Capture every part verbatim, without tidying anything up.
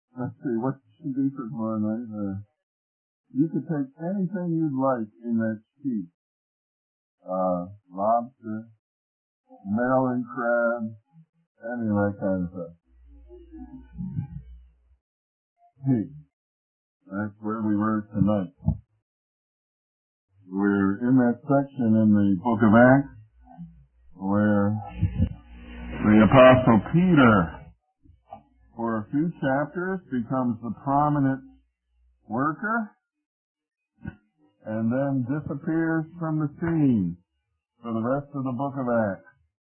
let's see, what should we do for tomorrow night? Uh, you could take anything you'd like in that sheet. Uh, lobster, marlin crab, any of that kind of stuff. Hey, that's where we were tonight. We're in that section in the book of Acts where the Apostle Peter, for a few chapters, becomes the prominent worker and then disappears from the scene for the rest of the book of Acts.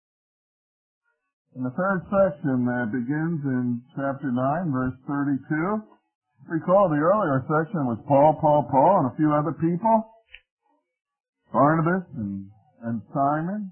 In the third section that begins in chapter nine, verse thirty-two, recall the earlier section was Paul, Paul, Paul, and a few other people, Barnabas and, and Simon.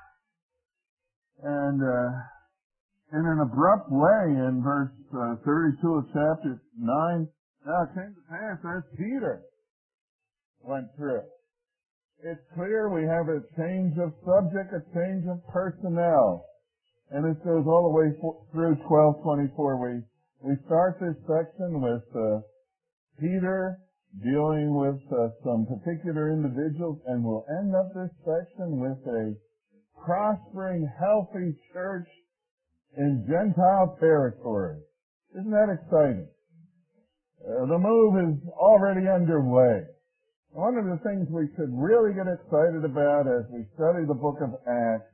And uh, in an abrupt way, in verse uh, thirty-two of chapter nine, now it came to pass as Peter went through. It's clear we have a change of subject, a change of personnel. And this goes all the way through twelve twenty-four. We, we start this section with uh, Peter dealing with uh, some particular individuals, and we'll end up this section with a prospering, healthy church in Gentile territory. Isn't that exciting? Uh, the move is already underway. One of the things we should really get excited about as we study the book of Acts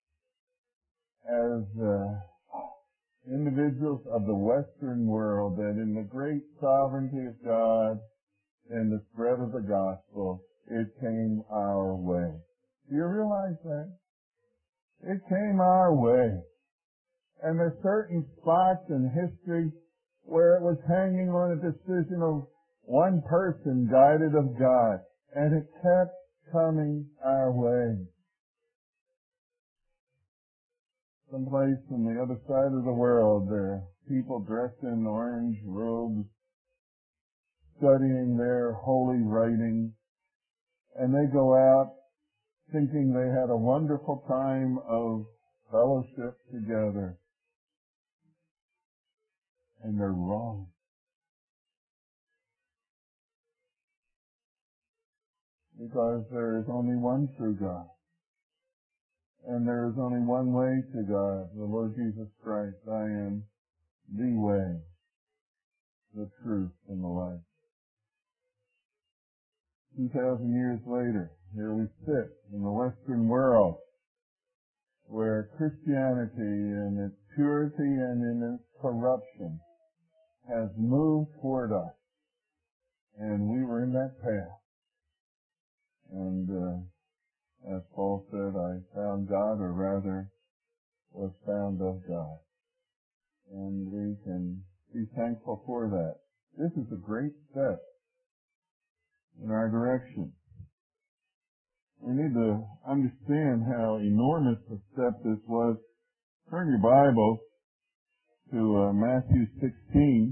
as uh, individuals of the Western world, that in the great sovereignty of God and the spread of the gospel, it came our way. Do you realize that? It came our way. And there's certain spots in history where it was hanging on a decision of one person guided of God, and it kept coming our way. Someplace on the other side of the world, there are people dressed in orange robes, studying their holy writings, and they go out thinking they had a wonderful time of fellowship together. And they're wrong. Because there is only one true God. And there is only one way to God, the Lord Jesus Christ. I am the way, the truth, and the life. Two thousand years later, here we sit in the Western world, where Christianity in its purity and in its corruption has moved toward us. And we were in that path. And uh, as Paul said, I found God, or rather was found of God. And we can be thankful for that. This is a great step in our direction. We need to understand how enormous a step this was. Turn your Bible to uh, Matthew sixteen.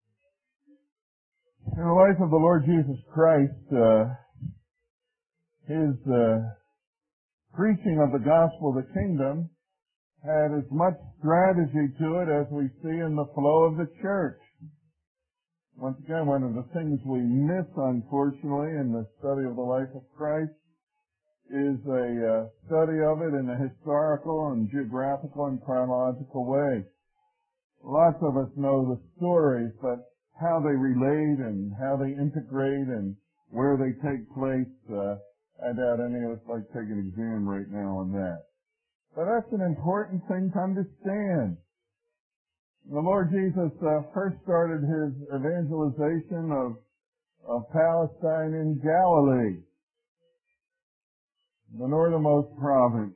In the life of the Lord Jesus Christ, uh, his uh, preaching of the gospel of the kingdom had as much strategy to it as we see in the flow of the church. Once again, one of the things we miss, unfortunately, in the study of the life of Christ is a uh, study of it in a historical and geographical and chronological way. Lots of us know the stories, but how they relate and how they integrate and where they take place, uh, I doubt any of us like to take an exam right now on that. But that's an important thing to understand. The Lord Jesus uh, first started his evangelization of, of Palestine in Galilee, the northernmost province.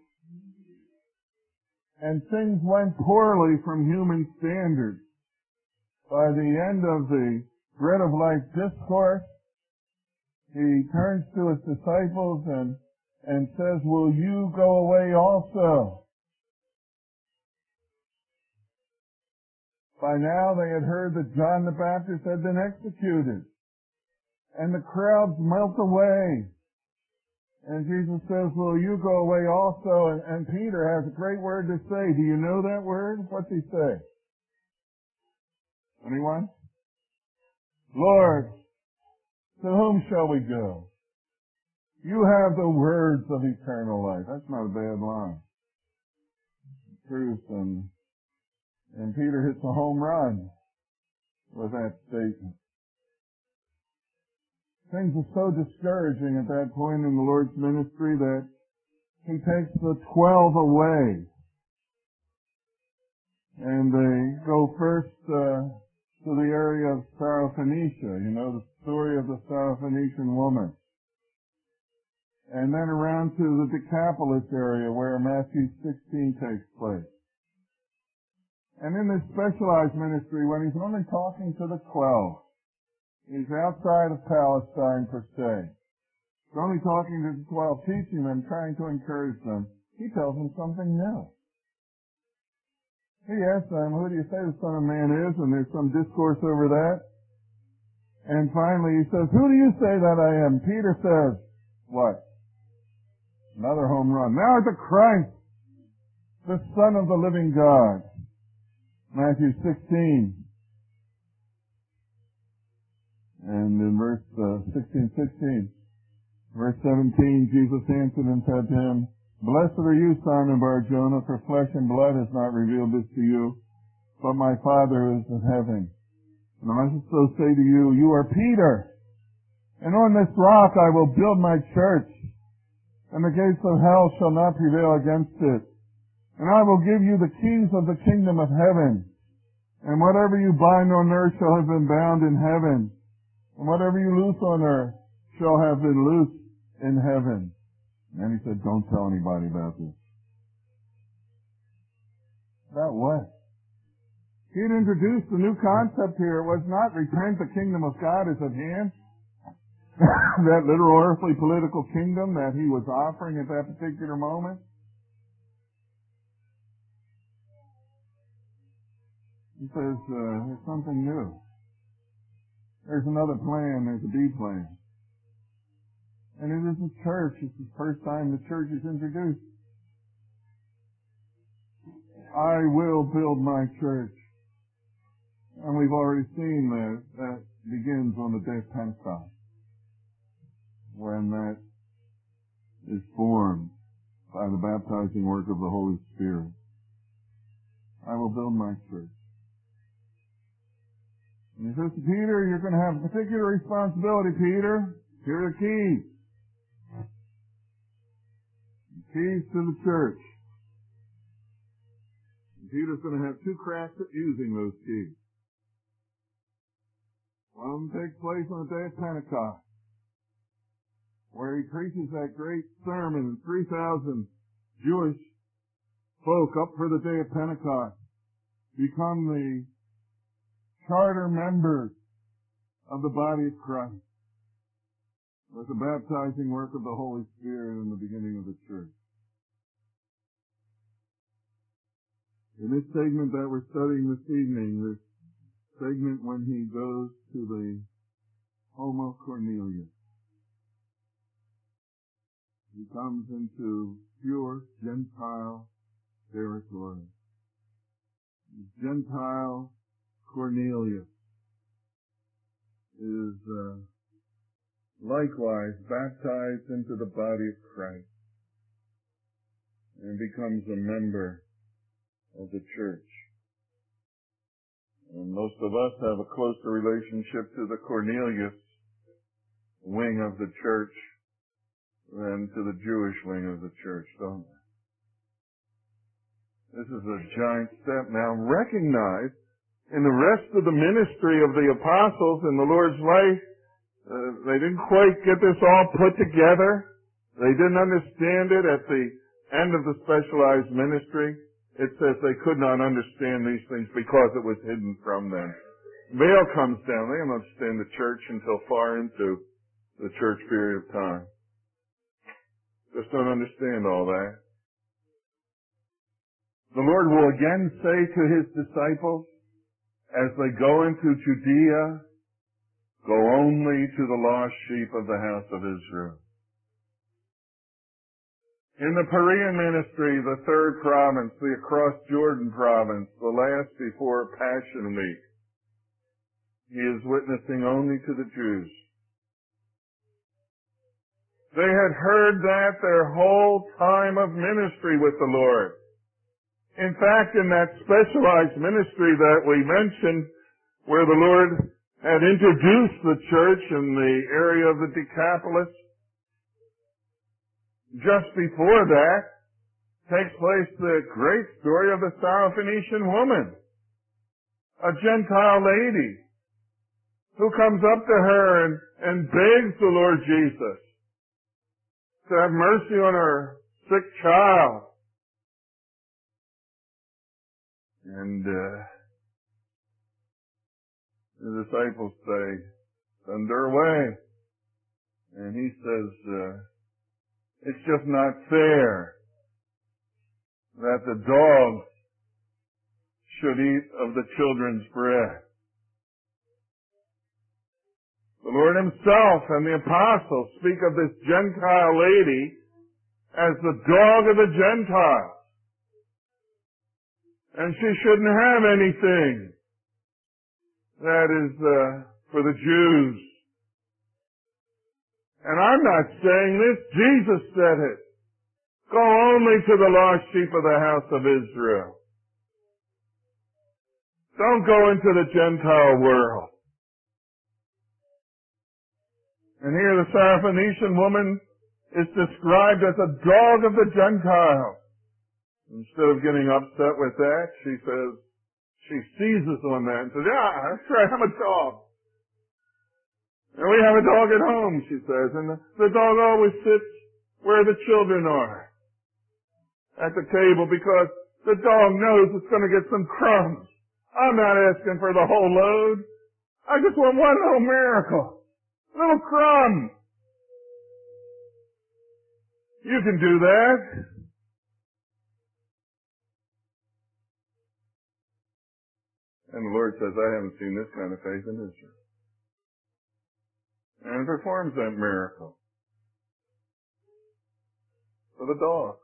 And things went poorly from human standards. By the end of the Bread of Life discourse, he turns to his disciples and, and says, "Will you go away also?" By now they had heard that John the Baptist had been executed. And the crowds melt away. And Jesus says, "Will you go away also?" And, and Peter has a great word to say. Do you know that word? What's he say? Anyone? Lord, to whom shall we go? You have the words of eternal life. That's not a bad line. Truth, and, and Peter hits a home run with that statement. Things are so discouraging at that point in the Lord's ministry that He takes the twelve away. And they go first uh, to the area of Syrophoenicia. You know the story of the Syrophoenician woman. And then around to the Decapolis area where Matthew sixteen takes place. And in this specialized ministry, when He's only talking to the twelve, He's outside of Palestine per se. He's only talking to the twelve, teaching them, trying to encourage them. He tells them something new. He asks them, who do you say the Son of Man is? And there's some discourse over that. And finally He says, who do you say that I am? Peter says, what? Another home run. Now the Christ, the Son of the living God. Matthew sixteen. And in verse uh, sixteen, sixteen, verse seventeen, Jesus answered and said to him, Blessed are you, Simon Bar-Jonah, for flesh and blood has not revealed this to you, but my Father who is in heaven. And I also say to you, you are Peter, and on this rock I will build my church, and the gates of hell shall not prevail against it. And I will give you the keys of the kingdom of heaven, and whatever you bind on earth shall have been bound in heaven, and whatever you loose on earth shall have been loosed in heaven. And He said, don't tell anybody about this. About what? He had introduced a new concept here. It was not repent, the kingdom of God is at hand. That literal earthly political kingdom that He was offering at that particular moment. He says, uh, there's something new. There's another plan, there's a B plan. And it is the church. It's the first time the church is introduced. I will build my church. And we've already seen that that begins on the day of Pentecost, when that is formed by the baptizing work of the Holy Spirit. I will build my church. And He says to Peter, you're going to have a particular responsibility, Peter. Here are the keys. Keys to the church. And Peter's going to have two cracks at using those keys. One of them takes place on the day of Pentecost, where He preaches that great sermon, and three thousand Jewish folk up for the day of Pentecost become the charter members of the body of Christ, with the baptizing work of the Holy Spirit in the beginning of the church. In this segment that we're studying this evening, this segment when He goes to the home of Cornelius, He comes into pure Gentile territory. Gentile Cornelius is uh, likewise baptized into the body of Christ and becomes a member of the church. And most of us have a closer relationship to the Cornelius wing of the church than to the Jewish wing of the church, don't we? This is a giant step. Now recognize, in the rest of the ministry of the apostles in the Lord's life, uh, they didn't quite get this all put together. They didn't understand it at the end of the specialized ministry. It says they could not understand these things because it was hidden from them. Veil comes down. They don't understand the church until far into the church period of time. Just don't understand all that. The Lord will again say to His disciples, as they go into Judea, go only to the lost sheep of the house of Israel. In the Perean ministry, the third province, the across Jordan province, the last before Passion Week, He is witnessing only to the Jews. They had heard that their whole time of ministry with the Lord. In fact, in that specialized ministry that we mentioned, where the Lord had introduced the church in the area of the Decapolis, just before that takes place the great story of the Syrophoenician woman, a Gentile lady, who comes up to her and, and begs the Lord Jesus to have mercy on her sick child. And uh, the disciples say, send her away. And he says, uh, it's just not fair that the dogs should eat of the children's bread. The Lord himself and the apostles speak of this Gentile lady as the dog of the Gentiles. And she shouldn't have anything that is uh, for the Jews. And I'm not saying this, Jesus said it. Go only to the lost sheep of the house of Israel. Don't go into the Gentile world. And here the Syrophoenician woman is described as a dog of the Gentiles. Instead of getting upset with that, she says, she seizes on that and says, yeah, that's right, I'm a dog. And we have a dog at home, she says, and the, the dog always sits where the children are, at the table, because the dog knows it's going to get some crumbs. I'm not asking for the whole load. I just want one little miracle. Little crumb. You can do that. And the Lord says, I haven't seen this kind of faith in Israel. And performs that miracle for the dog.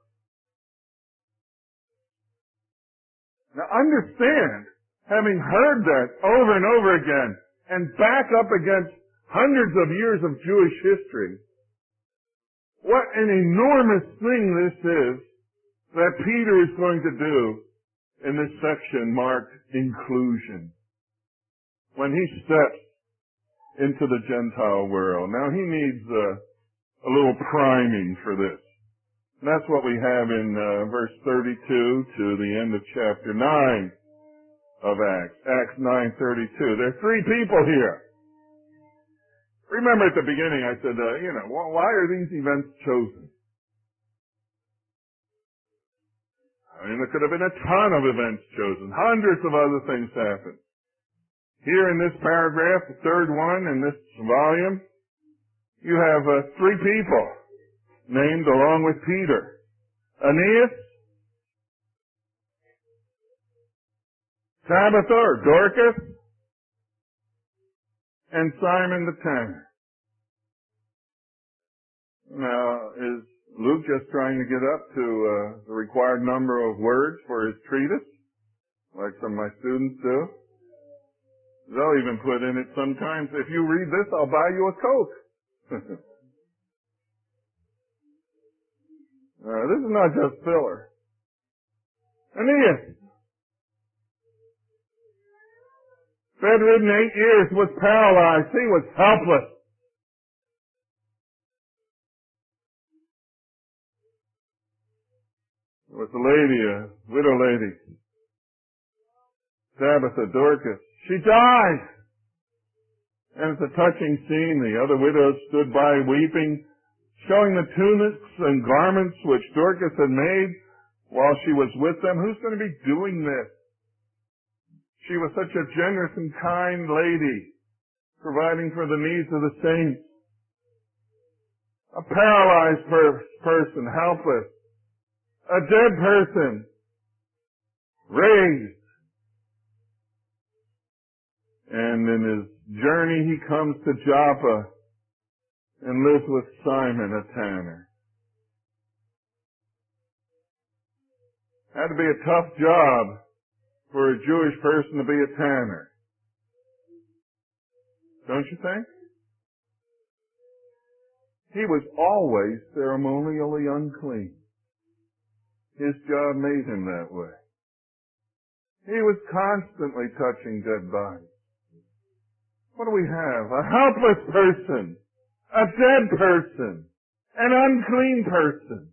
Now understand, having heard that over and over again, and back up against hundreds of years of Jewish history, what an enormous thing this is that Peter is going to do in this section marked inclusion. When he steps into the Gentile world. Now he needs uh, a little priming for this. And that's what we have in uh, verse thirty-two to the end of chapter nine of Acts. Acts nine thirty-two. There are three people here. Remember at the beginning I said, uh, you know, why are these events chosen? I mean, there could have been a ton of events chosen. Hundreds of other things happened. Here in this paragraph, the third one in this volume, you have uh, three people named along with Peter. Aeneas, Tabitha or Dorcas, and Simon the tanner. Now, is Luke just trying to get up to uh, the required number of words for his treatise, like some of my students do? They'll even put in it sometimes, if you read this, I'll buy you a Coke. uh, this is not just filler. Aeneas, bedridden eight years, was paralyzed. He was helpless. There was a lady, a widow lady, Tabitha, Dorcas. She died. And it's a touching scene. The other widows stood by weeping, showing the tunics and garments which Dorcas had made while she was with them. Who's going to be doing this? She was such a generous and kind lady, providing for the needs of the saints. A paralyzed per- person, helpless. A dead person, raised. And in his journey he comes to Joppa and lives with Simon, a tanner. Had to be a tough job for a Jewish person to be a tanner. Don't you think? He was always ceremonially unclean. His job made him that way. He was constantly touching dead bodies. What do we have? A helpless person, a dead person, an unclean person.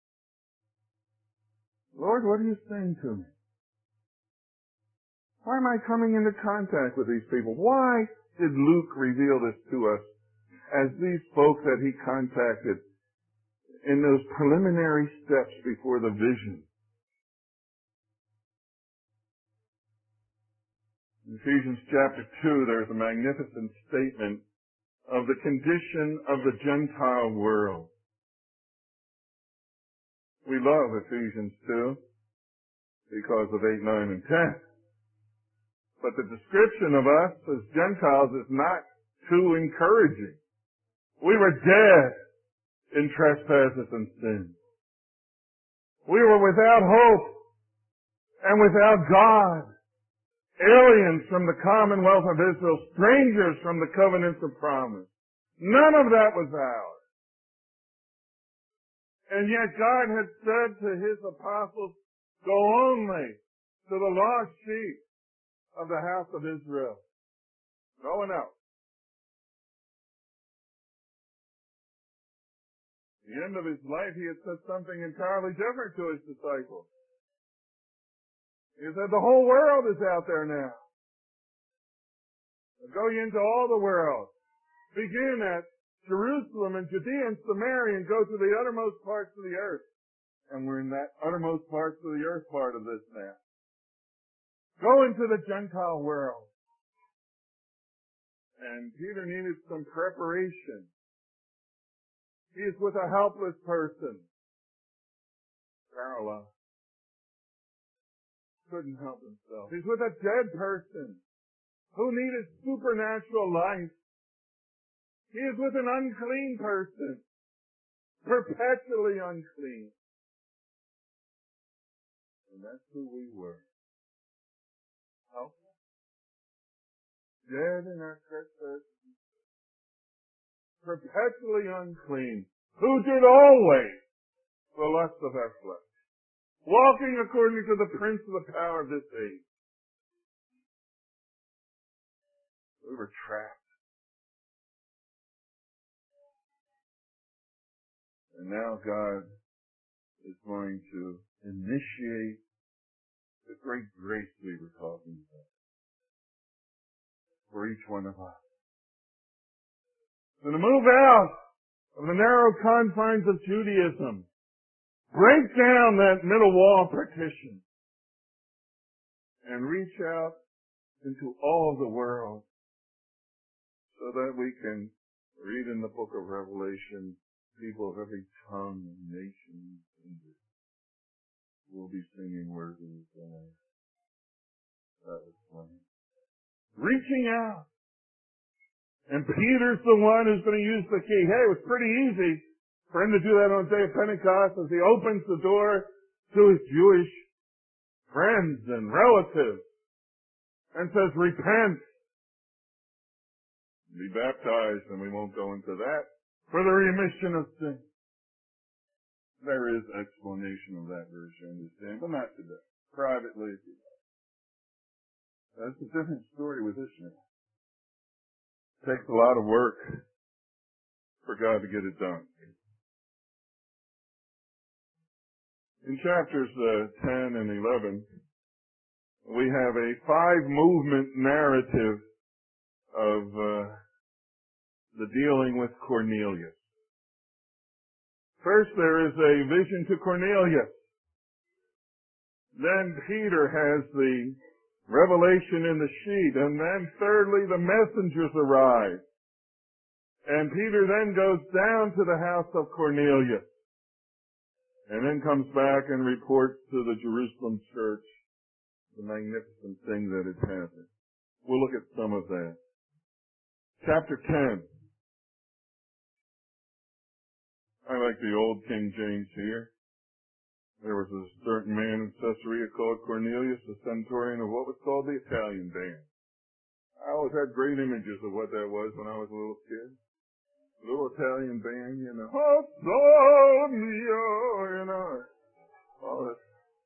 Lord, what are you saying to me? Why am I coming into contact with these people? Why did Luke reveal this to us as these folk that he contacted in those preliminary steps before the vision? In Ephesians chapter two, there's a magnificent statement of the condition of the Gentile world. We love Ephesians two because of eight, nine, and ten. But the description of us as Gentiles is not too encouraging. We were dead in trespasses and sins. We were without hope and without God, aliens from the commonwealth of Israel, strangers from the covenants of promise. None of that was ours. And yet God had said to his apostles, go only to the lost sheep of the house of Israel. No one else. At the end of his life, he had said something entirely different to his disciples. He said, the whole world is out there now. Go ye into all the world. Begin at Jerusalem and Judea and Samaria and go to the uttermost parts of the earth. And we're in that uttermost parts of the earth part of this now. Go into the Gentile world. And Peter needed some preparation. He is with a helpless person. Paralyzed. Couldn't help himself. He's with a dead person who needed supernatural life. He is with an unclean person, perpetually unclean. And that's who we were. Helpless. Dead in our trespasses. Perpetually unclean. Who did always the lust of our flesh. Walking according to the prince of the power of this age. We were trapped. And now God is going to initiate the great grace we were talking about for each one of us. So to move out of the narrow confines of Judaism, break down that middle wall partition, and reach out into all the world so that we can read in the book of Revelation, people of every tongue and nation and kindred will be singing worthy is the Lamb. That was plain. Reaching out. And Peter's the one who's going to use the key. Hey, it was pretty easy for him to do that on the day of Pentecost as he opens the door to his Jewish friends and relatives and says, repent, be baptized, and we won't go into that, for the remission of sin. There is explanation of that verse, you understand, but not today. Privately, if you like. That's a different story with Ishmael. It takes a lot of work for God to get it done. In chapters uh, ten and eleven, we have a five-movement narrative of uh, the dealing with Cornelius. First, there is a vision to Cornelius. Then Peter has the revelation in the sheet. And then thirdly, the messengers arrive. And Peter then goes down to the house of Cornelius. And then comes back and reports to the Jerusalem church the magnificent thing that had happened. We'll look at some of that. Chapter ten. I like the old King James here. There was a certain man in Caesarea called Cornelius, a centurion of what was called the Italian band. I always had great images of what that was when I was a little kid. Little Italian band, you know. Oh, so mio, you know. All this.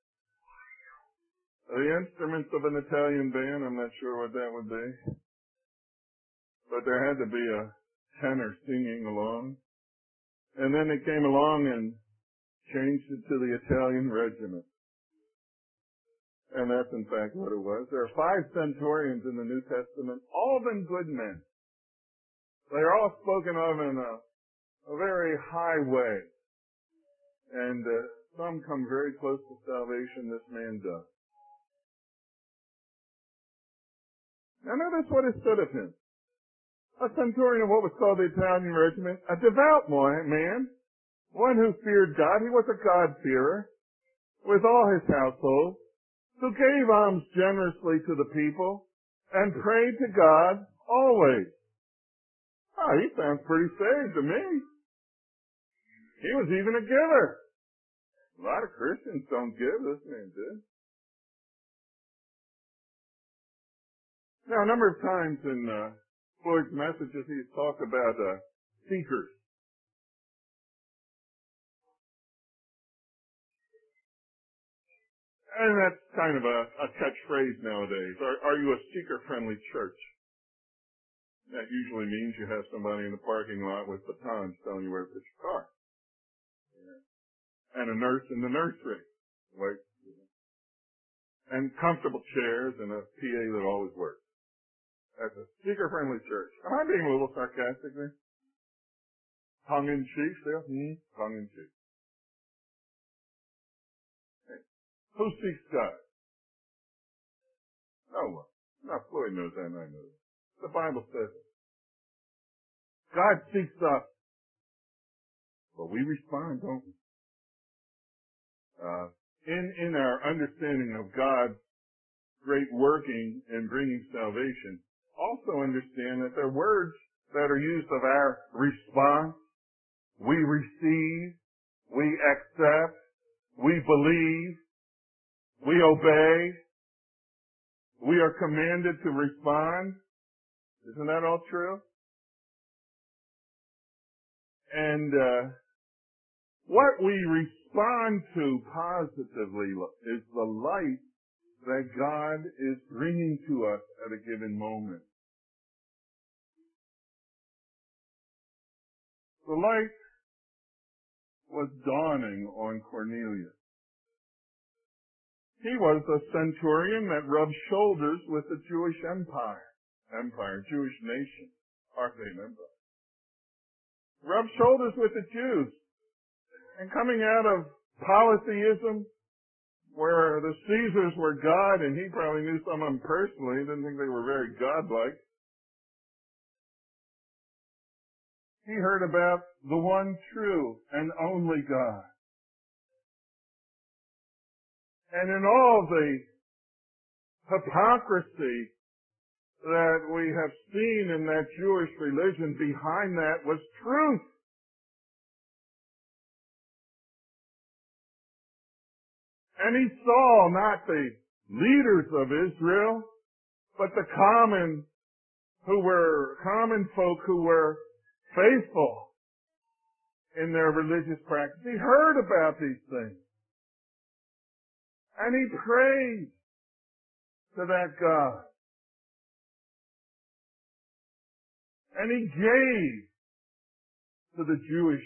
The instruments of an Italian band, I'm not sure what that would be. But there had to be a tenor singing along. And then they came along and changed it to the Italian regiment. And that's in fact what it was. There are five centurions in the New Testament, all of them good men. They are all spoken of in a, a very high way. And uh, some come very close to salvation, this man does. Now notice what is said of him. A centurion of what was called the Italian regiment, a devout man, one who feared God. He was a God-fearer with all his household, who gave alms generously to the people and prayed to God always. Oh, he sounds pretty saved to me. He was even a giver. A lot of Christians don't give. This man did. Now, a number of times in uh, Floyd's messages, he's talked about uh, seekers. And that's kind of a, a catchphrase nowadays. Are, are you a seeker-friendly church? That usually means you have somebody in the parking lot with batons telling you where to put your car. Yeah. And a nurse in the nursery. Like, and comfortable chairs and a P A that always works. That's a seeker-friendly church. Am I being a little sarcastic there? Tongue-in-cheek still? Hmm? Tongue-in-cheek. Hey. Who seeks God? No one. Now, Floyd knows that and I know that. The Bible says it. God seeks us. But we respond, don't we? Uh, in, in our understanding of God's great working in bringing salvation, also understand that there are words that are used of our response. We receive, we accept, we believe, we obey, we are commanded to respond. Isn't that all true? And uh, what we respond to positively is the light that God is bringing to us at a given moment. The light was dawning on Cornelius. He was a centurion that rubbed shoulders with the Jewish empire, empire, Jewish nation, Parthian empire. Rubbed shoulders with the Jews. And coming out of polytheism, where the Caesars were God, and he probably knew some of them personally, didn't think they were very godlike. He heard about the one true and only God. And in all the hypocrisy that we have seen in that Jewish religion, behind that was truth. And he saw not the leaders of Israel, but the common, who were, common folk who were faithful in their religious practice. He heard about these things. And he prayed to that God. And he gave to the Jewish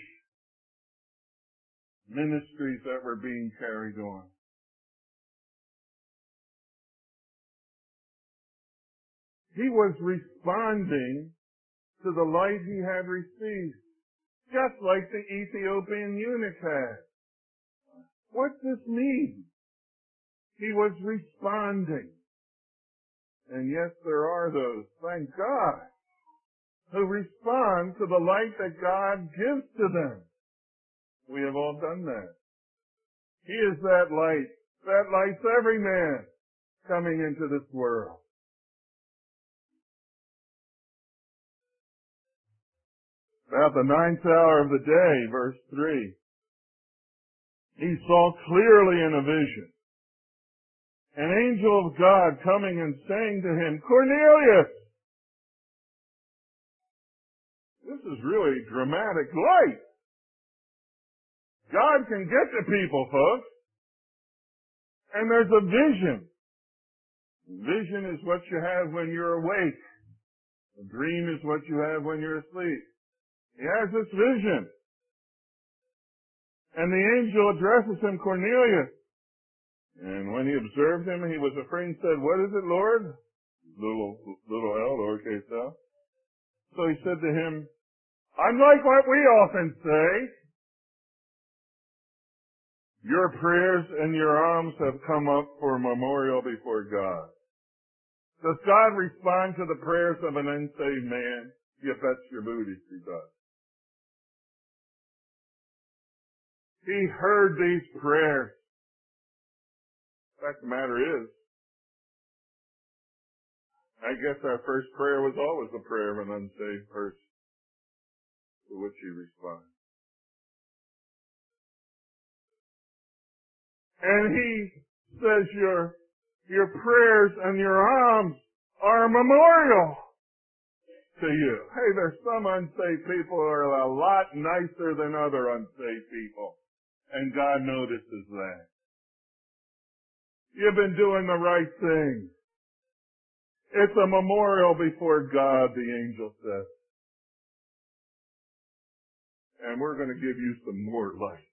ministries that were being carried on. He was responding to the light he had received, just like the Ethiopian eunuch had. What's this mean? He was responding. And yes, there are those, thank God, who respond to the light that God gives to them. We have all done that. He is that light that lights every man coming into this world. About the ninth hour of the day, verse three, he saw clearly in a vision an angel of God coming and saying to him, Cornelius! This is really dramatic light. God can get to people, folks. And there's a vision. Vision is what you have when you're awake. A dream is what you have when you're asleep. He has this vision. And the angel addresses him, Cornelius. And when he observed him, he was afraid and said, "What is it, Lord?" Little, little L, lowercase l. So he said to him, "Unlike what we often say, your prayers and your alms have come up for a memorial before God." Does God respond to the prayers of an unsaved man? You bet your booties he does. He heard these prayers. The fact of the matter is, I guess our first prayer was always a prayer of an unsaved person, to which he responds. And he says your, your prayers and your alms are a memorial to you. Hey, there's some unsaved people who are a lot nicer than other unsaved people. And God notices that. You've been doing the right thing. It's a memorial before God, the angel says. And we're going to give you some more light.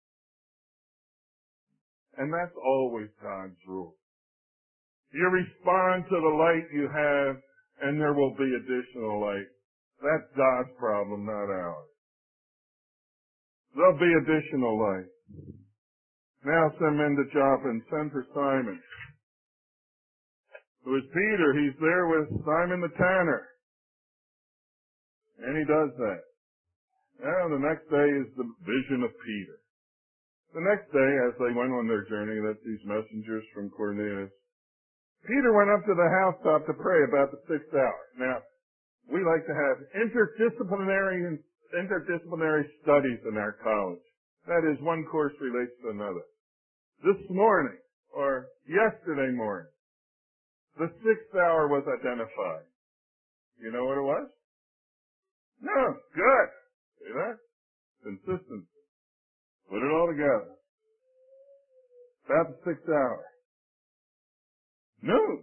And that's always God's rule. You respond to the light you have, and there will be additional light. That's God's problem, not ours. There'll be additional light. Now send men to Joppa and send for Simon, who is Peter. He's there with Simon the tanner. And he does that. Now the next day is the vision of Peter. The next day, as they went on their journey, that's these messengers from Cornelius, Peter went up to the housetop to pray about the sixth hour. Now, we like to have interdisciplinary interdisciplinary studies in our college. That is, one course relates to another. This morning, or yesterday morning, the sixth hour was identified. You know what it was? No, good. See that? Consistency. Put it all together. About the sixth hour. Noon.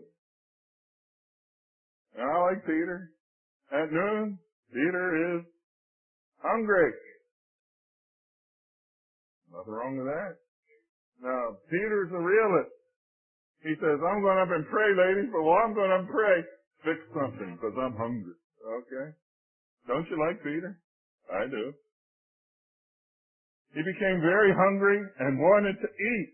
Now, I like Peter. At noon, Peter is hungry. Nothing wrong with that. Now, Peter's a realist. He says, "I'm going up and pray, ladies, but while I'm going up and pray, fix something, because I'm hungry." Okay? Don't you like Peter? I do. He became very hungry and wanted to eat.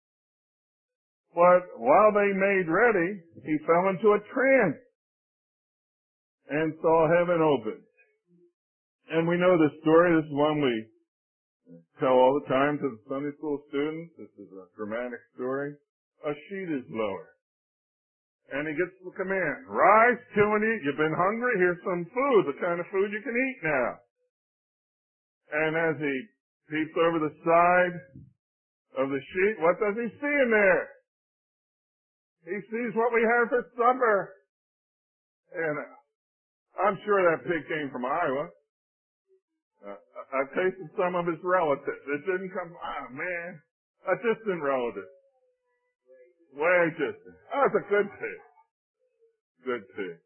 But while they made ready, he fell into a trance and saw heaven open. And we know this story. This is one we tell all the time to the Sunday school students. This is a dramatic story. A sheet is lowered. And he gets the command, "Rise to and eat. You've been hungry? Here's some food, the kind of food you can eat now." And as he peeps over the side of the sheet, what does he see in there? He sees what we had for supper. And I'm sure that pig came from Iowa. Uh, I tasted some of his relatives. It didn't come from, ah, man, a distant relative. Way distant. Oh, it's a good pig. Good pig.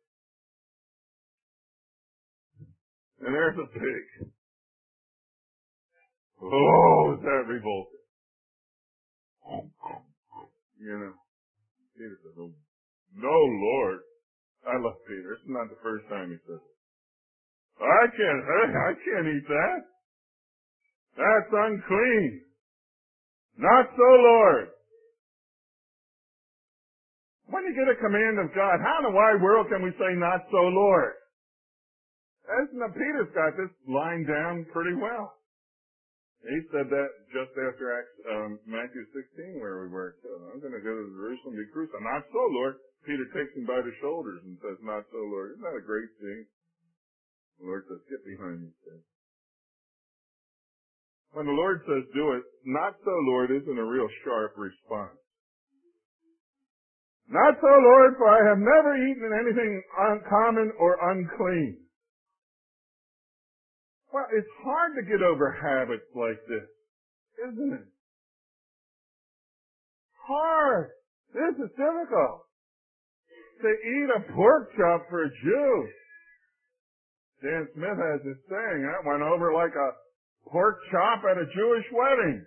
And there's a pig. Oh, is that revolting? You know, Peter says, "Oh, no, Lord." I love Peter. It's not the first time he says it. I can't, I can't eat that. That's unclean. Not so, Lord. When you get a command of God, how in the wide world can we say, "Not so, Lord"? As Peter's got this line down pretty well. He said that just after Acts, um, Matthew sixteen, where we were. So, "I'm going to go to Jerusalem and be crucified." "Not so, Lord." Peter takes him by the shoulders and says, "Not so, Lord." Isn't that a great thing? The Lord says, "Get behind me, Satan." When the Lord says, "Do it," "not so, Lord," isn't a real sharp response. "Not so, Lord, for I have never eaten anything uncommon or unclean." Well, it's hard to get over habits like this, isn't it? Hard. This is difficult. To eat a pork chop for a Jew. Dan Smith has this saying, that went over like a pork chop at a Jewish wedding.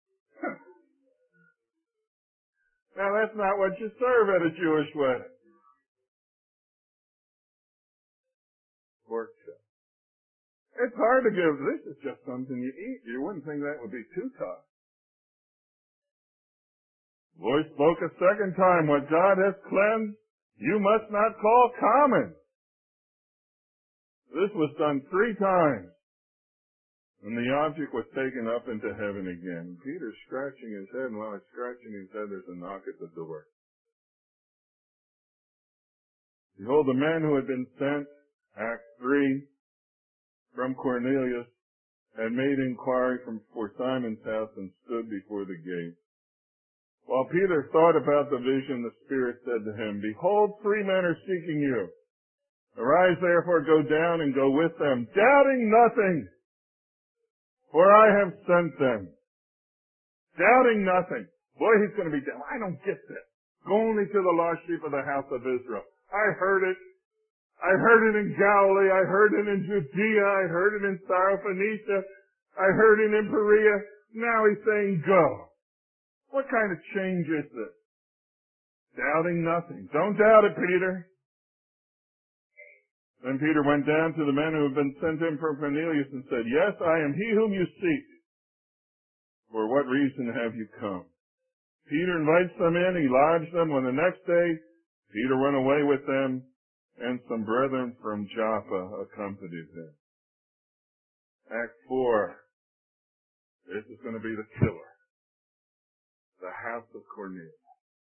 Now that's not what you serve at a Jewish wedding. Pork chop. It's hard to give, this is just something you eat. You wouldn't think that would be too tough. Voice spoke a second time, what God has cleansed, you must not call common. This was done three times. And the object was taken up into heaven again. Peter's scratching his head, and while he's scratching his head, there's a knock at the door. Behold, the man who had been sent, Acts three, from Cornelius, had made inquiry from for Simon's house and stood before the gate. While Peter thought about the vision, the Spirit said to him, Behold, three men are seeking you. Arise therefore, go down and go with them, doubting nothing, for I have sent them. Doubting nothing. Boy, he's going to be down. I don't get this. Go only to the lost sheep of the house of Israel. I heard it. I heard it in Galilee. I heard it in Judea. I heard it in Syrophoenicia. I heard it in Perea. Now he's saying go. What kind of change is this? Doubting nothing. Don't doubt it, Peter. Then Peter went down to the men who had been sent him from Cornelius and said, Yes, I am he whom you seek. For what reason have you come? Peter invites them in. He lodged them. When the next day, Peter went away with them, and some brethren from Joppa accompanied him. Act four. This is going to be the killer. The house of Cornelius.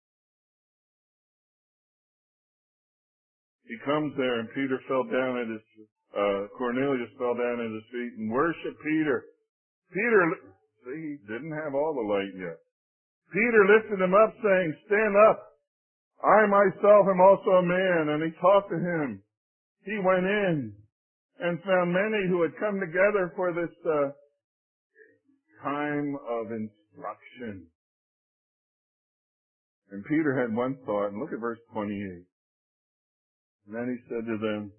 He comes there, and Peter fell down at his, uh, Cornelius fell down at his feet and worshiped Peter. Peter, see, he didn't have all the light yet. Peter lifted him up, saying, Stand up. I myself am also a man. And he talked to him. He went in and found many who had come together for this uh, time of instruction. And Peter had one thought, and look at verse twenty-eight. And then he said to them,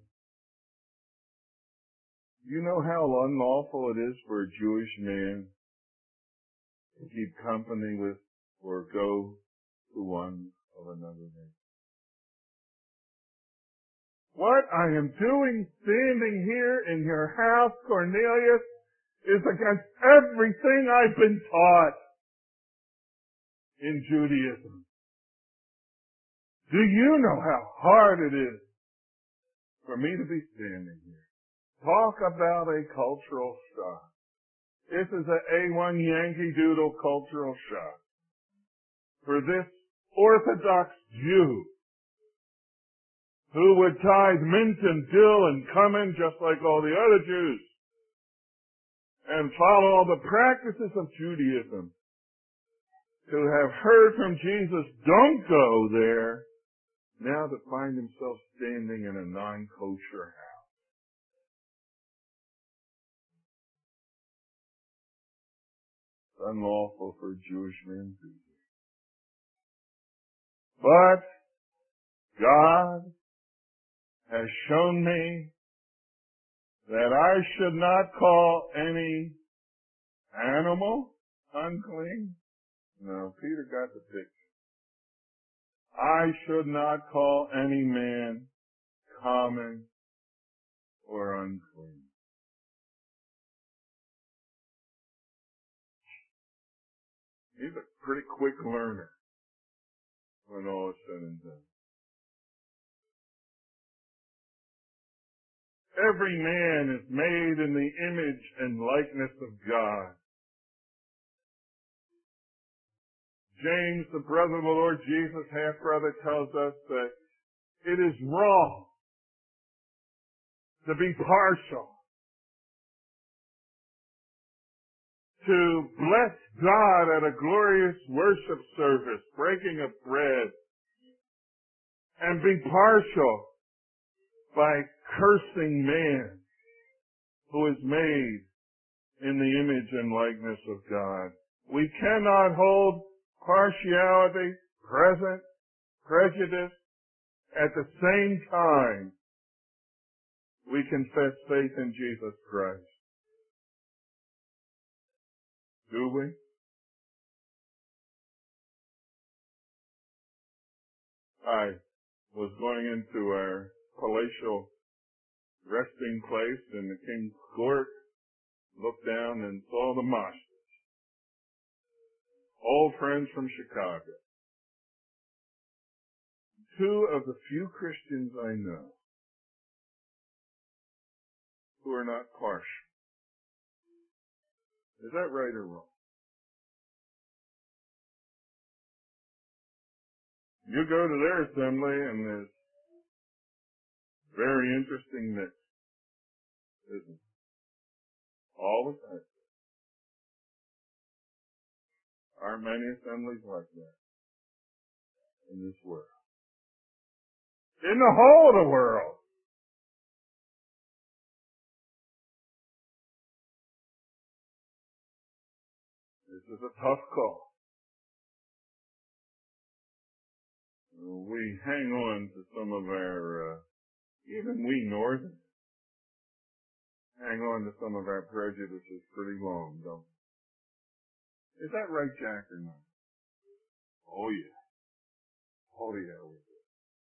You know how unlawful it is for a Jewish man to keep company with or go to one of another man. What I am doing standing here in your house, Cornelius, is against everything I've been taught in Judaism. Do you know how hard it is for me to be standing here? Talk about a cultural shock. This is an A one Yankee Doodle cultural shock. For this Orthodox Jew who would tithe mint and dill and cumin just like all the other Jews and follow all the practices of Judaism, to have heard from Jesus, don't go there, now to find himself standing in a non-kosher house. It's unlawful for a Jewish man to do. But God has shown me that I should not call any animal unclean. No, Peter got the picture. I should not call any man common or unclean. He's a pretty quick learner when all is said and done. Every man is made in the image and likeness of God. James, the brother of the Lord Jesus, half-brother, tells us that it is wrong to be partial, to bless God at a glorious worship service, breaking of bread, and be partial by cursing man who is made in the image and likeness of God. We cannot hold partiality, present, prejudice, at the same time we confess faith in Jesus Christ. Do we? I was going into our palatial resting place in the King's Court, looked down and saw the Mosters, old friends from Chicago. Two of the few Christians I know who are not partial. Is that right or wrong? You go to their assembly and there's very interesting mix, isn't it? All the time. Aren't many assemblies like that in this world. In the whole of the world. This is a tough call. We hang on to some of our, uh, even we Northerners, hang on to some of our prejudices pretty long, don't we? Is that right, Jack, or not? Oh, yeah. Oh, yeah, we do.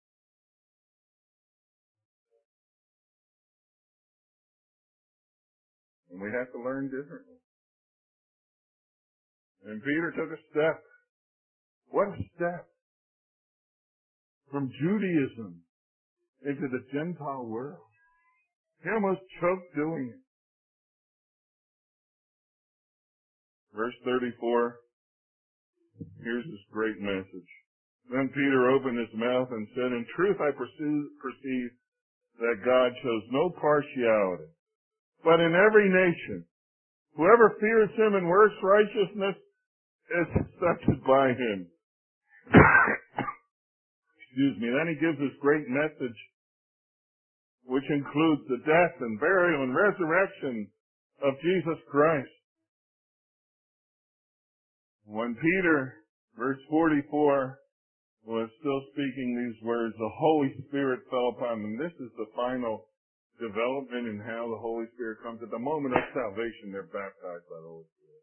And we have to learn differently. And Peter took a step. What a step. From Judaism into the Gentile world. He almost choked doing it. Verse thirty-four, here's this great message. Then Peter opened his mouth and said, in truth I perceive that God shows no partiality, but in every nation, whoever fears him and works righteousness is accepted by him. Excuse me. Then he gives this great message, which includes the death and burial and resurrection of Jesus Christ. When Peter, verse forty-four, was still speaking these words, the Holy Spirit fell upon them. This is the final development in how the Holy Spirit comes. At the moment of salvation, they're baptized by the Holy Spirit.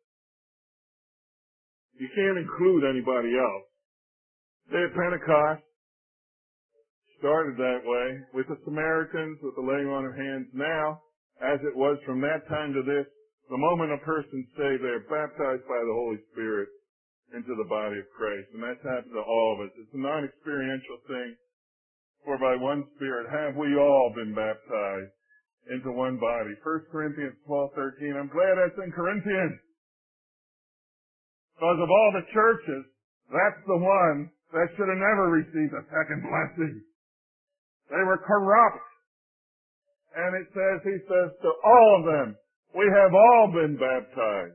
You can't include anybody else. Day of Pentecost started that way with the Samaritans, with the laying on of hands. Now, as it was from that time to this, the moment a person say they're baptized by the Holy Spirit into the body of Christ. And that's happened to all of us. It's a non-experiential thing. For by one Spirit have we all been baptized into one body. First Corinthians twelve thirteen. I'm glad that's in Corinthians. Because of all the churches, that's the one that should have never received a second blessing. They were corrupt. And it says, he says to all of them, we have all been baptized.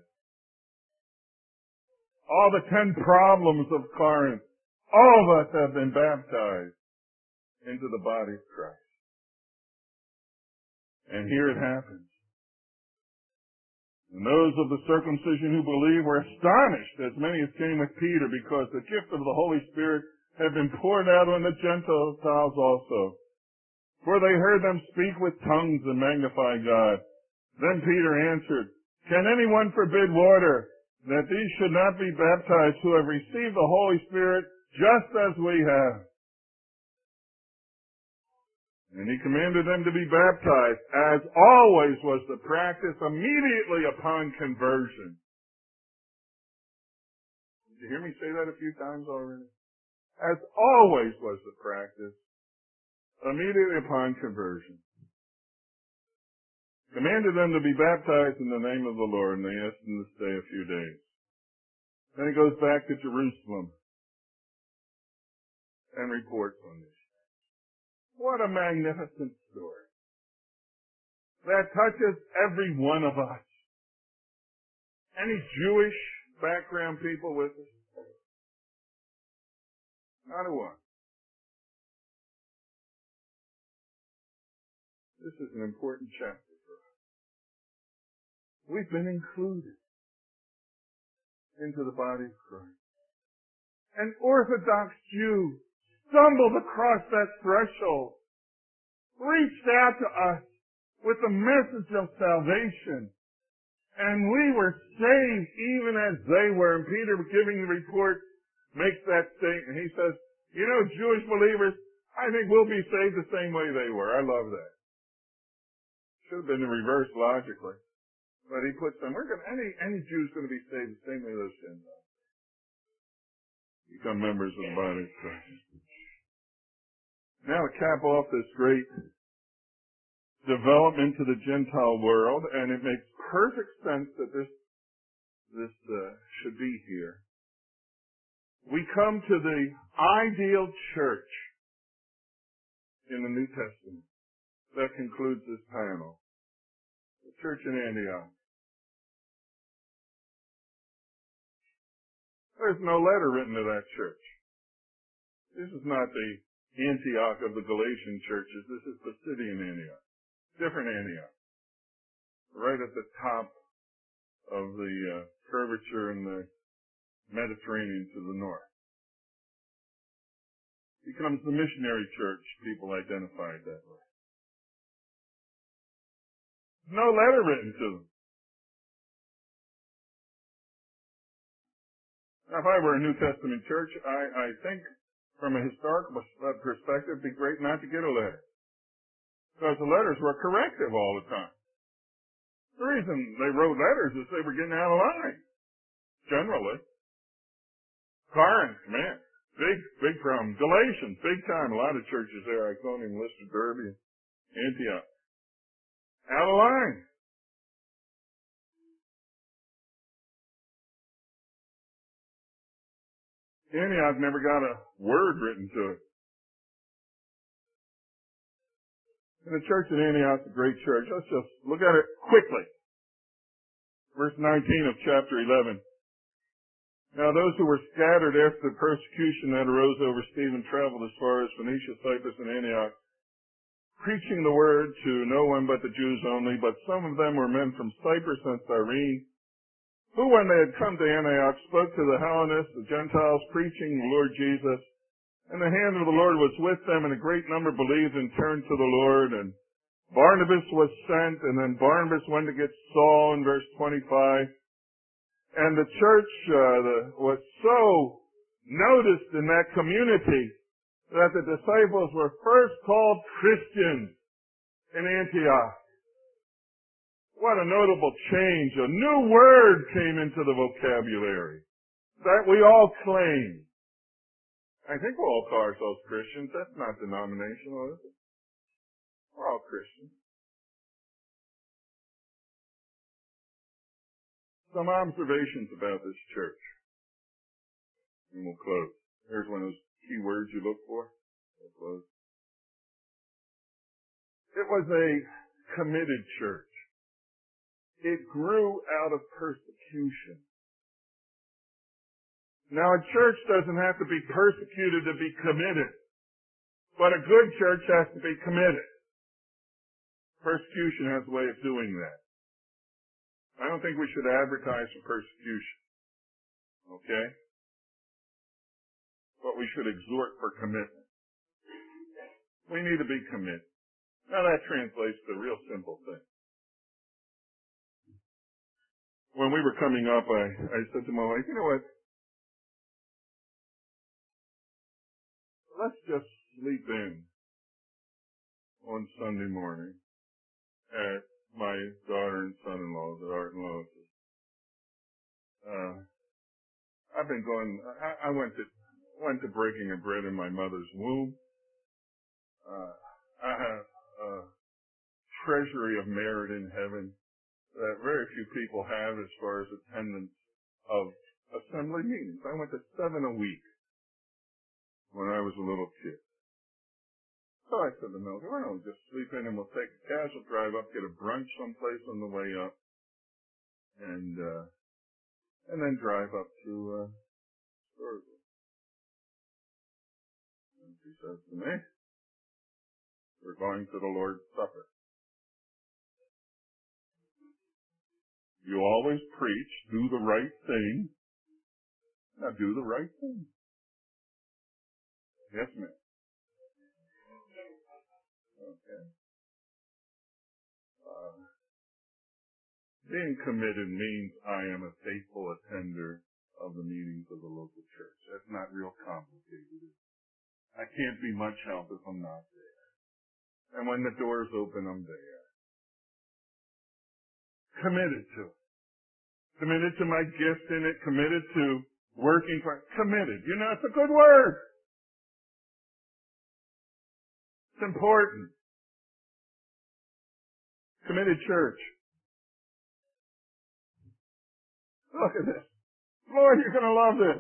All the ten problems of Corinth, all of us have been baptized into the body of Christ. And here it happens. And those of the circumcision who believe were astonished, as many as came with Peter, because the gift of the Holy Spirit had been poured out on the Gentiles also. For they heard them speak with tongues and magnify God. Then Peter answered, can anyone forbid water, that these should not be baptized who have received the Holy Spirit just as we have? And he commanded them to be baptized, as always was the practice immediately upon conversion. Did you hear me say that a few times already? As always was the practice immediately upon conversion. Commanded them to be baptized in the name of the Lord, and they asked them to stay a few days. Then he goes back to Jerusalem and reports on this. What a magnificent story. That touches every one of us. Any Jewish background people with us? Not a one. This is an important chapter for us. We've been included into the body of Christ. An Orthodox Jew stumbled across that threshold, reached out to us with the message of salvation, and we were saved even as they were. And Peter, giving the report, makes that statement. He says, you know, Jewish believers, I think we'll be saved the same way they were. I love that. Should have been the reverse logically. But he puts them, we're going any, any Jew's going to be saved the same way those Gentiles become members of the body of Christ. Now to cap off this great development to the Gentile world, and it makes perfect sense that this, this uh, should be here. We come to the ideal church in the New Testament. That concludes this panel. The church in Antioch. There's no letter written to that church. This is not the Antioch of the Galatian churches. This is Pisidian Antioch. Different Antioch. Right at the top of the uh, curvature in the Mediterranean to the north. Becomes the missionary church. People identify it that way. No letter written to them. Now, if I were a New Testament church, I, I think from a historical perspective, it'd be great not to get a letter. Because the letters were corrective all the time. The reason they wrote letters is they were getting out of line. Generally. Corinth, man. Big, big problem. Galatians, big time. A lot of churches there, Iconium, Lystra, Derbe, Antioch. Out of line. Antioch never got a word written to it. And the church in Antioch is a great church. Let's just look at it quickly. Verse nineteen of chapter eleven. Now those who were scattered after the persecution that arose over Stephen traveled as far as Phoenicia, Cyprus, and Antioch, preaching the word to no one but the Jews only. But some of them were men from Cyprus and Cyrene, who when they had come to Antioch spoke to the Hellenists, the Gentiles, preaching the Lord Jesus. And the hand of the Lord was with them, and a great number believed and turned to the Lord. And Barnabas was sent, and then Barnabas went to get Saul in verse twenty-five. And the church uh, the, was so noticed in that community that the disciples were first called Christians in Antioch. What a notable change. A new word came into the vocabulary that we all claim. I think we'll all call ourselves Christians. That's not denominational, is it? We're all Christians. Some observations about this church. And we'll close. Here's one of those key words you look for. We'll close. It was a committed church. It grew out of persecution. Now, a church doesn't have to be persecuted to be committed, but a good church has to be committed. Persecution has a way of doing that. I don't think we should advertise for persecution, okay? But we should exhort for commitment. We need to be committed. Now, that translates to a real simple thing. When we were coming up, I, I said to my wife, you know what? Let's just sleep in on Sunday morning at my daughter and son-in-law's at Art and Lois. Uh, I've been going, I, I went to, went to breaking of bread in my mother's womb. Uh, I have a treasury of merit in heaven that very few people have as far as attendance of assembly meetings. I went to seven a week when I was a little kid. So I said to Mel, why don't we just sleep in and we'll take a casual drive up, get a brunch someplace on the way up, and uh, and then drive up to uh, Storyville. And she says to me, we're going to the Lord's Supper. You always preach, do the right thing. Now do the right thing. Yes, ma'am. Okay. Uh, being committed means I am a faithful attender of the meetings of the local church. That's not real complicated. I can't be much help if I'm not there. And when the doors open, I'm there. Committed to it. Committed to my gift in it. Committed to working for it. Committed. You know, it's a good word. It's important. Committed church. Look at this. Lord, you're going to love this.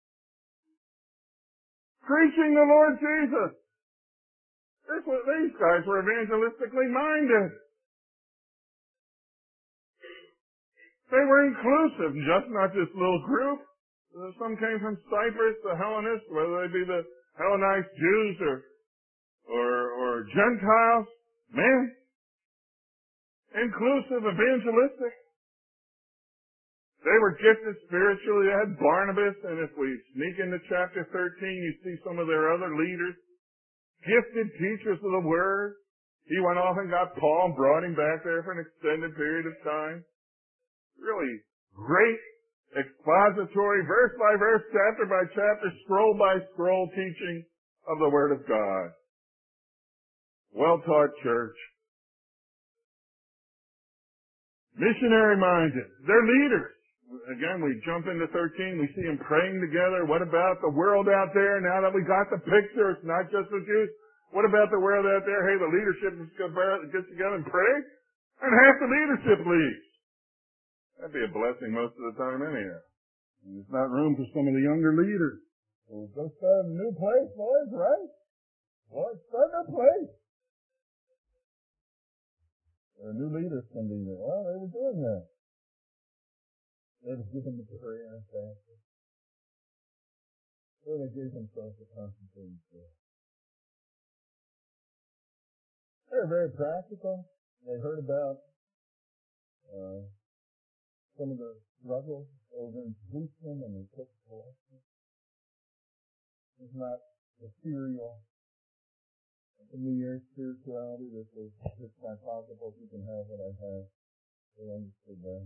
Preaching the Lord Jesus. This was, these guys were evangelistically minded. They were inclusive, just not this little group. Some came from Cyprus, the Hellenists, whether they be the Hellenized Jews or or, or Gentiles. Man, inclusive, evangelistic. They were gifted spiritually. They had Barnabas, and if we sneak into chapter thirteen, you see some of their other leaders. Gifted teachers of the Word. He went off and got Paul and brought him back there for an extended period of time. Really great expository, verse by verse, chapter by chapter, scroll by scroll teaching of the Word of God. Well-taught church. Missionary-minded. They're leaders. Again, we jump into thirteen, we see them praying together. What about the world out there? Now that we got the picture, it's not just the Jews. What about the world out there? Hey, the leadership gets together and pray, and half the leadership leaves. That'd be a blessing most of the time anyhow. And there's not room for some of the younger leaders. So go start a new place, boys, right? Well, start a new place. There are new leaders can be there. Well, they were doing that. They were given the prayer and fasting. So they gave themselves to concentrating prayer. They were very practical. They heard about uh, some of the struggles over in Jerusalem, and they took collection. It's not ethereal. The New Year's spirituality that was just not possible. You can have what I have. They understood that.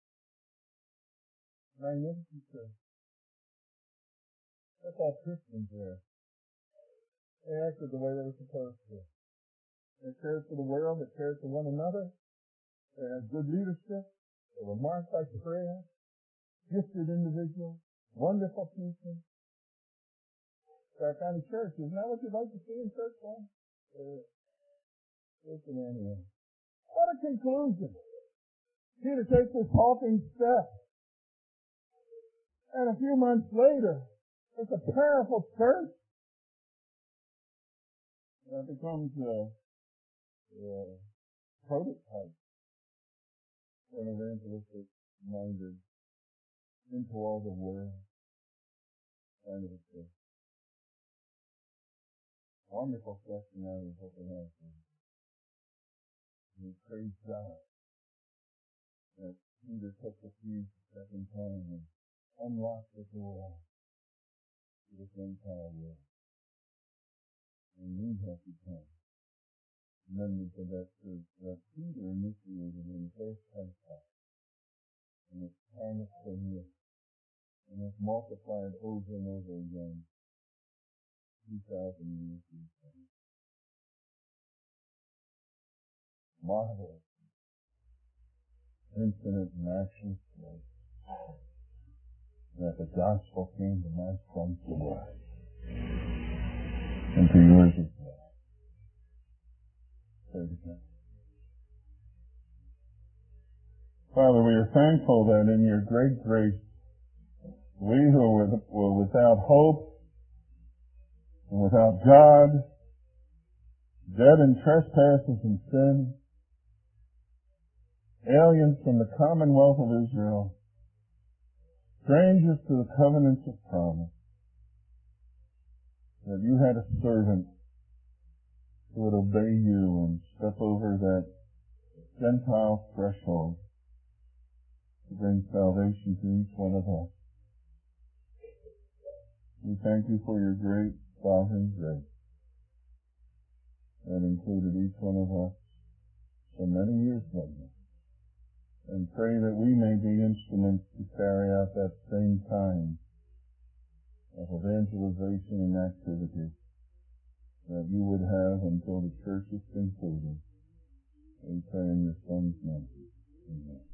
Magnificent church. That's all Christians there. They acted the way they were supposed to. They cared for the world. They cared for one another. They had good leadership. They were marked by prayer. Gifted individuals. Wonderful people. That kind of church. Isn't that what you'd like to see in church, man? Uh, listen, anyway. What a conclusion. Peter takes this halting step. And a few months later, it's a powerful church. That becomes a, a prototype for an evangelistic minded into all the world kind of a church. Wonderful testimony of what they have for you. We praise God that Peter took the keys the second time and unlocked the door to the Gentile world. And we have become members of that church that Peter initiated in the first Pentecost. And it's harnessed for here. And it's multiplied over and over again. two thousand years ago. Marvelous. Infinite matchless grace. That the gospel came to my front door. And to yours as well. Pray to God. Father, we are thankful that in your great grace, we who were, were without hope and without God, dead in trespasses and sin, aliens from the commonwealth of Israel, strangers to the covenants of promise, that you had a servant who would obey you and step over that Gentile threshold to bring salvation to each one of us. We thank you for your great sovereign grace that included each one of us so many years later, and pray that we may be instruments to carry out that same kind of evangelization and activity that you would have until the church is concluded. We pray in your Son's name. Amen.